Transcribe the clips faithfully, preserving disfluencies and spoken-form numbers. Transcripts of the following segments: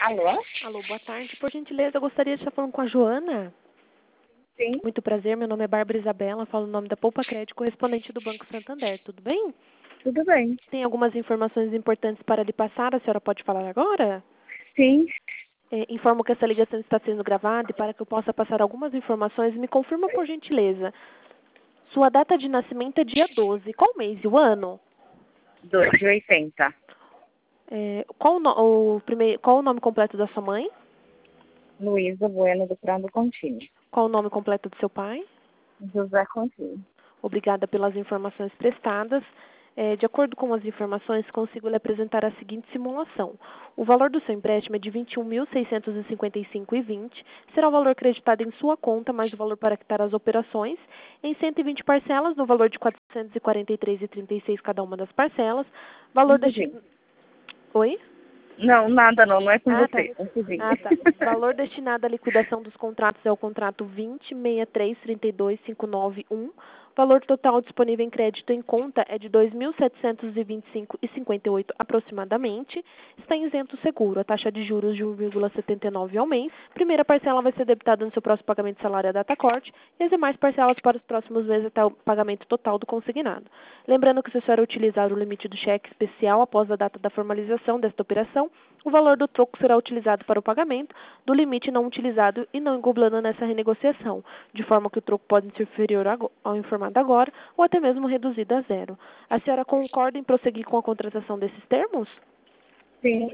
Alô? Alô, boa tarde. Por gentileza, eu gostaria de estar falando com a Joana. Sim, Muito prazer, meu nome é Bárbara Isabela, falo o nome da Poupa Crédito, correspondente do Banco Santander. Tudo bem? tudo bem. Tem algumas informações importantes para lhe passar, a senhora pode falar agora? Sim, É, informo que essa ligação está sendo gravada e para que eu possa passar algumas informações, me confirma por gentileza. Sua data de nascimento é dia doze. Qual mês e o ano? dois de oitenta. É, qual, o no- o primeiro, qual o nome completo da sua mãe? Luísa Bueno do Prado Contínuo. Qual o nome completo do seu pai? José Contínuo. Obrigada pelas informações prestadas. É, de acordo com as informações, consigo lhe apresentar a seguinte simulação. O valor do seu empréstimo é de vinte e um mil seiscentos e cinquenta e cinco reais e vinte centavos. Será o valor creditado em sua conta, mais o valor para quitar as operações, em cento e vinte parcelas, no valor de quatrocentos e quarenta e três reais e trinta e seis centavos cada uma das parcelas. Valor desti... Confundi. Oi? Não, nada não, não é com Ah, tá. você. Confundi. Ah, tá. Valor destinado à liquidação dos contratos é o contrato vinte, sessenta e três, trinta e dois, quinhentos e noventa e um. Valor total disponível em crédito em conta é de dois mil setecentos e vinte e cinco reais e cinquenta e oito centavos aproximadamente. Está isento o seguro. A taxa de juros de um vírgula setenta e nove ao mês. Primeira parcela vai ser debitada no seu próximo pagamento de salário à data corte e as demais parcelas para os próximos meses até o pagamento total do consignado. Lembrando que se a senhora utilizar o limite do cheque especial após a data da formalização desta operação, o valor do troco será utilizado para o pagamento do limite não utilizado e não englobando nessa renegociação, de forma que o troco pode ser inferior ao informado agora ou até mesmo reduzido a zero. A senhora concorda em prosseguir com a contratação desses termos? Sim,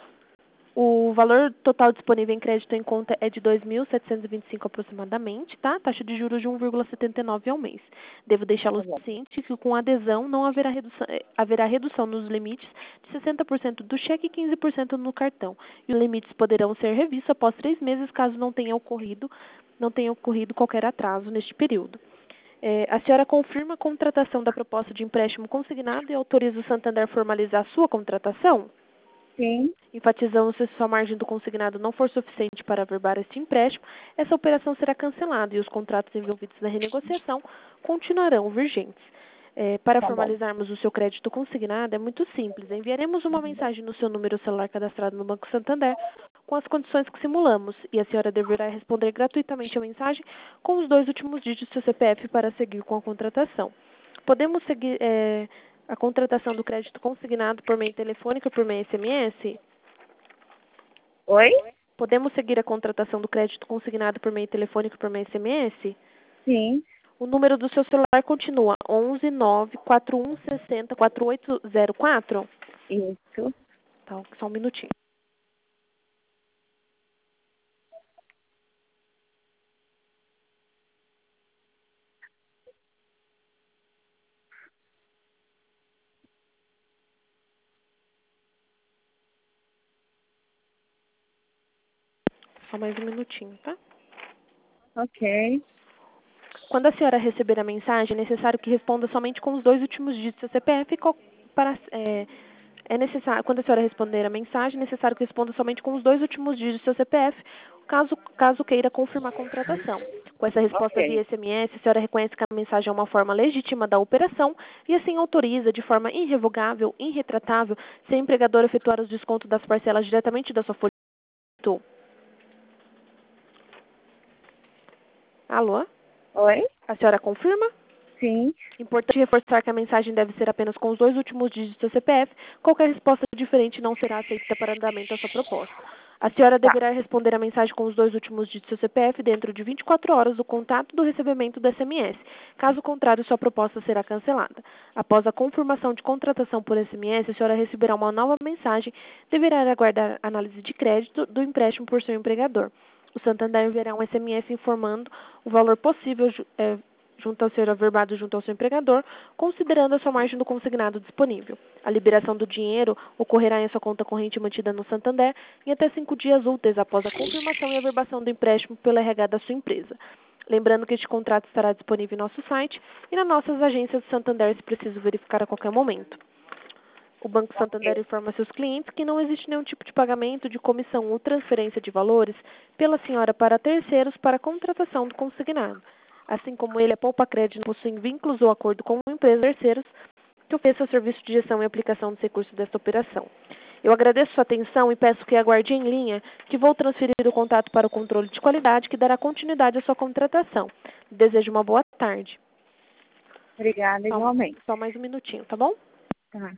O valor total disponível em crédito em conta é de dois mil setecentos e vinte e cinco aproximadamente, tá? Taxa de juros de um vírgula setenta e nove ao mês. Devo deixá-lo tá bom. ciente que com adesão não haverá redução, eh, haverá redução nos limites de sessenta por cento do cheque e quinze por cento no cartão. E os limites poderão ser revistos após três meses caso não tenha ocorrido, não tenha ocorrido qualquer atraso neste período. Eh, a senhora confirma a contratação da proposta de empréstimo consignado e autoriza o Santander a formalizar a sua contratação? Sim, Enfatizando se sua margem do consignado não for suficiente para averbar este empréstimo, essa operação será cancelada e os contratos envolvidos na renegociação continuarão vigentes. É, para tá bom. formalizarmos o seu crédito consignado, é muito simples. Enviaremos uma mensagem no seu número celular cadastrado no Banco Santander com as condições que simulamos e a senhora deverá responder gratuitamente a mensagem com os dois últimos dígitos do seu C P F para seguir com a contratação. Podemos seguir é, a contratação do crédito consignado por meio telefônico ou por meio S M S? Oi? Podemos seguir a contratação do crédito consignado por meio telefônico e por meio S M S? Sim, O número do seu celular continua onze nove quatro um seis zero quatro oito zero quatro? isso. Tá, só um minutinho. Só mais um minutinho, tá? Ok. Quando a senhora receber a mensagem, é necessário que responda somente com os dois últimos dígitos do seu C P F. co- Para, é, é necessário, quando a senhora responder a mensagem, é necessário que responda somente com os dois últimos dígitos do seu C P F, caso, caso queira confirmar a contratação. Com essa resposta via Ok. S M S, a senhora reconhece que a mensagem é uma forma legítima da operação e assim autoriza de forma irrevogável, irretratável, se a empregadora efetuar os descontos das parcelas diretamente da sua folha. Alô? Oi? A senhora confirma? Sim, Importante reforçar que a mensagem deve ser apenas com os dois últimos dígitos do seu C P F. Qualquer resposta diferente não será aceita para andamento da sua proposta. A senhora tá. deverá responder a mensagem com os dois últimos dígitos do seu C P F dentro de vinte e quatro horas do contato do recebimento do S M S. Caso contrário, sua proposta será cancelada. Após a confirmação de contratação por S M S, a senhora receberá uma nova mensagem. Deverá aguardar a análise de crédito do empréstimo por seu empregador. O Santander enviará um S M S informando o valor possível ju- eh, junto ao ser averbado junto ao seu empregador, considerando a sua margem do consignado disponível. A liberação do dinheiro ocorrerá em sua conta corrente mantida no Santander em até cinco dias úteis após a confirmação e averbação do empréstimo pelo R H da sua empresa. Lembrando que este contrato estará disponível em nosso site e nas nossas agências do Santander se preciso verificar a qualquer momento. O Banco Santander Ok. informa seus clientes que não existe nenhum tipo de pagamento de comissão ou transferência de valores pela senhora para terceiros para a contratação do consignado. Assim como ele, a Poupa Crédito não possui vínculos ou acordo com empresas terceiros que ofereçam serviço de gestão e aplicação dos recursos desta operação. Eu agradeço sua atenção e peço que aguarde em linha, que vou transferir o contato para o controle de qualidade, que dará continuidade à sua contratação. Desejo uma boa tarde. Obrigada, Só, igualmente. só mais um minutinho, tá bom? Tá.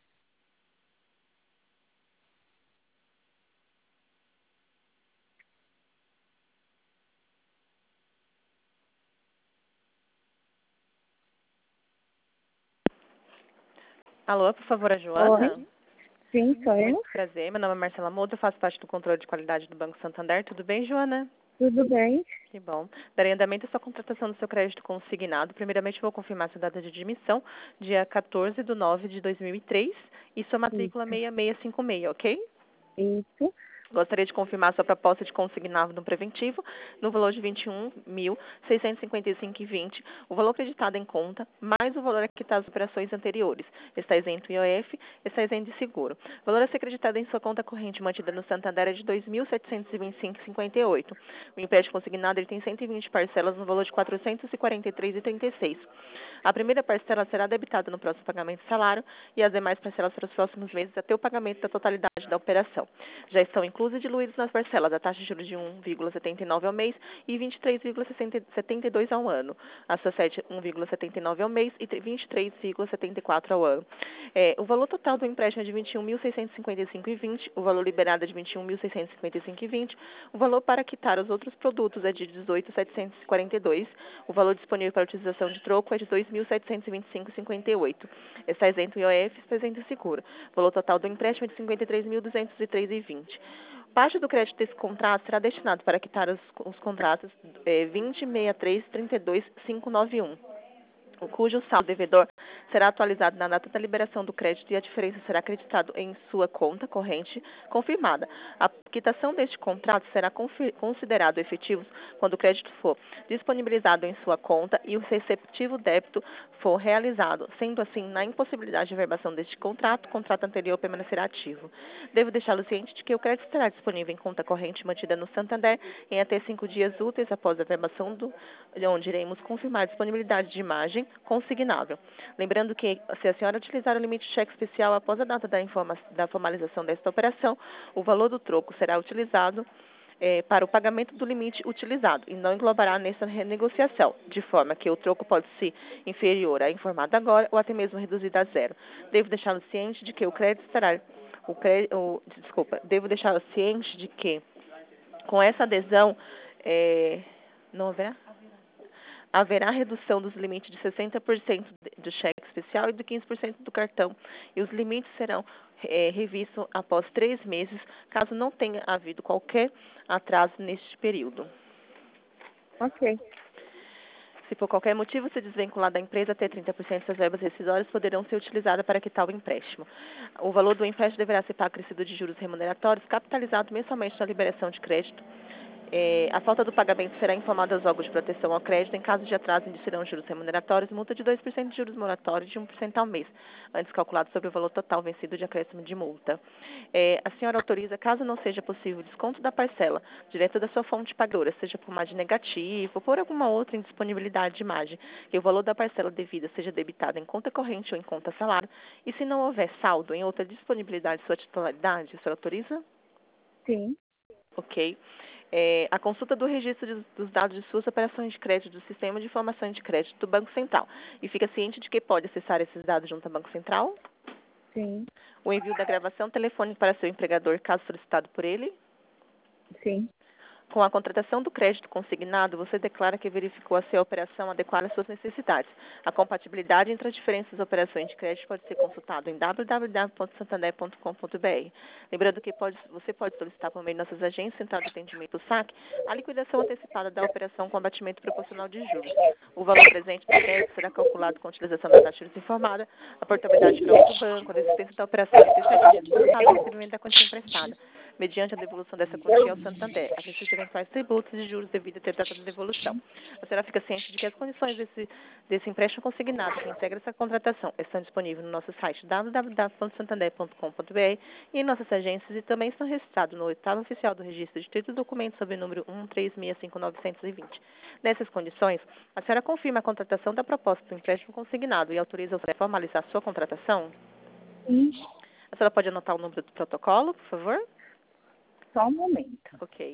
Alô, por favor, a Joana? Oi. Sim, sou eu. Muito prazer, meu nome é Marcela Moura, eu faço parte do controle de qualidade do Banco Santander. Tudo bem, Joana? Tudo bem? Que bom. Darei andamento à sua contratação do seu crédito consignado. Primeiramente, vou confirmar sua data de admissão, dia quatorze de nove de dois mil e três, e sua matrícula Isso. seis seis cinco seis, ok? Isso. Gostaria de confirmar sua proposta de consignado no preventivo no valor de vinte e um mil, seiscentos e cinquenta e cinco reais e vinte centavos, o valor acreditado em conta, mais o valor acreditado das operações anteriores. Está isento I O F, está isento de seguro. O valor a ser acreditado em sua conta corrente mantida no Santander é de dois mil setecentos e vinte e cinco reais e cinquenta e oito centavos. O empréstimo consignado ele tem cento e vinte parcelas no valor de quatrocentos e quarenta e três reais e trinta e seis centavos. A primeira parcela será debitada no próximo pagamento de salário e as demais parcelas para os próximos meses até o pagamento da totalidade da operação. Já estão inclusos e diluídos nas parcelas a taxa de juros de um vírgula setenta e nove ao mês e vinte e três vírgula setenta e dois ao ano. A Societe um vírgula setenta e nove ao mês e vinte e três vírgula setenta e quatro ao ano. É, o valor total do empréstimo é de vinte e um mil, seiscentos e cinquenta e cinco reais e vinte centavos, o valor liberado é de vinte e um mil, seiscentos e cinquenta e cinco reais e vinte centavos, o valor para quitar os outros produtos é de dezoito mil, setecentos e quarenta e dois reais, o valor disponível para utilização de troco é de dois mil, setecentos e vinte e cinco reais e cinquenta e oito centavos. Está isento I O F, está isento em seguro. O valor total do empréstimo é de cinquenta e três mil, duzentos e três reais e vinte centavos. Parte do crédito desse contrato será destinado para quitar os, os contratos eh, vinte, sessenta e três, trinta e dois, quinhentos e noventa e um, o cujo saldo devedor será atualizado na data da liberação do crédito e a diferença será acreditada em sua conta corrente confirmada. A quitação deste contrato será considerado efetivo quando o crédito for disponibilizado em sua conta e o receptivo débito for realizado. Sendo assim, na impossibilidade de verbação deste contrato, o contrato anterior permanecerá ativo. Devo deixá-lo ciente de que o crédito estará disponível em conta corrente mantida no Santander em até cinco dias úteis após a verbação, do, onde iremos confirmar a disponibilidade de imagem consignável. Lembrando que, se a senhora utilizar o limite de cheque especial após a data da, informa- da formalização desta operação, o valor do troco será utilizado eh, para o pagamento do limite utilizado e não englobará nessa renegociação, de forma que o troco pode ser inferior à informada agora ou até mesmo reduzido a zero. Devo deixá-lo ciente de que o crédito estará... O cre... o, desculpa, devo deixá-lo ciente de que, com essa adesão, eh, não haverá? Haverá redução dos limites de sessenta por cento do cheque especial e de quinze por cento do cartão. E os limites serão é, revistos após três meses, caso não tenha havido qualquer atraso neste período. Ok. Se por qualquer motivo se desvincular da empresa, até trinta por cento das verbas rescisórias poderão ser utilizadas para quitar o empréstimo. O valor do empréstimo deverá ser pago acrescido de juros remuneratórios, capitalizado mensalmente na liberação de crédito. É, a falta do pagamento será informada aos órgãos de proteção ao crédito. Em caso de atraso, iniciarão juros remuneratórios, multa de dois por cento de juros moratórios de um por cento ao mês, antes calculado sobre o valor total vencido de acréscimo de multa. É, a senhora autoriza, caso não seja possível, desconto da parcela direto da sua fonte pagadora, seja por margem negativa ou por alguma outra indisponibilidade de margem, que o valor da parcela devida seja debitado em conta corrente ou em conta salário, e se não houver saldo em outra disponibilidade de sua titularidade, a senhora autoriza? Sim. Ok. É, a consulta do registro de, dos dados de suas operações de crédito do Sistema de Informação de Crédito do Banco Central. E fica ciente de que pode acessar esses dados junto ao Banco Central? Sim. O envio da gravação telefônica para seu empregador, caso solicitado por ele? Sim. Com a contratação do crédito consignado, você declara que verificou se a operação adequada às suas necessidades. A compatibilidade entre as diferentes operações de crédito pode ser consultado em w w w ponto santander ponto com ponto b r. Lembrando que pode, você pode solicitar por meio de nossas agências, Central de Atendimento do S A C, a liquidação antecipada da operação com abatimento proporcional de juros. O valor presente do crédito será calculado com a utilização da taxa de juros informada, a portabilidade para outro banco, a existência da operação entre sete dias passados e o recebimento da quantia emprestada, mediante a devolução dessa quantia ao Santander, a de eventuais tributos e juros devido a ter data de devolução. A senhora fica ciente de que as condições desse, desse empréstimo consignado que integra essa contratação estão disponíveis no nosso site w w w ponto santander ponto com ponto b r e em nossas agências e também estão registrados no oitavo oficial do registro de título e documentos sob o número um três seis cinco nove dois zero. Nessas condições, a senhora confirma a contratação da proposta do empréstimo consignado e autoriza você a formalizar sua contratação? Sim. A senhora pode anotar o número do protocolo, por favor? Só um momento. Ok.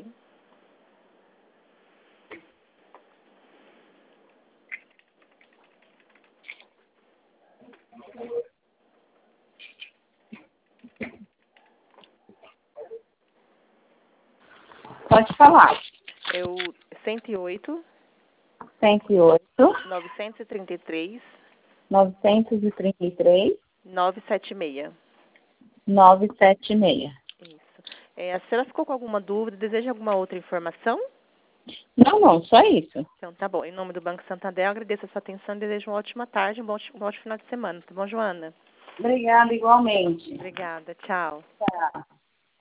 Pode falar. É o cento e oito, cento e oito, novecentos e trinta e três, novecentos e trinta e três, novecentos e setenta e seis. novecentos e setenta e seis. Isso. É, a senhora ficou com alguma dúvida? Deseja alguma outra informação? Não, não, só isso. Então, tá bom. Em nome do Banco Santander, eu agradeço a sua atenção e desejo uma ótima tarde, um bom, um ótimo final de semana. Tá bom, Joana? Obrigada, igualmente. Obrigada. Tchau. Tchau.